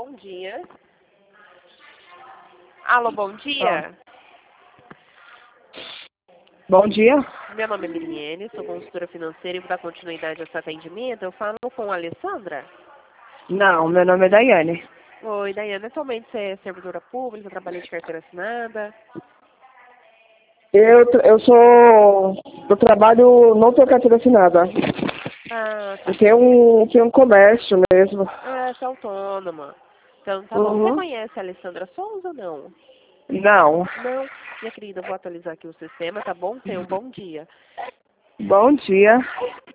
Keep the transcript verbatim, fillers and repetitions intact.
bom dia. Alô, bom dia. Bom dia. Meu nome é Miriene, sou consultora financeira e vou dar continuidade a esse atendimento. Eu falo com a Alessandra? Não, meu nome é Daiane. Oi, Daiane. Atualmente você é servidora pública, trabalha de carteira assinada? Eu, eu sou... Eu trabalho... Não tenho carteira assinada. Ah, tá. Eu tenho um, tenho um comércio mesmo. Ah, você é autônoma. Então, tá bom. Você Uhum. conhece a Alessandra Souza ou não? Não. Não. Minha querida, eu vou atualizar aqui o sistema, tá bom? Tenha um bom dia. Bom dia.